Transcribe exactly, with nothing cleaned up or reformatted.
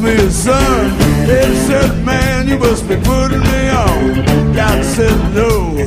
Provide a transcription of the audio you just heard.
me a son. They said, man, you must be putting me on. God said, no,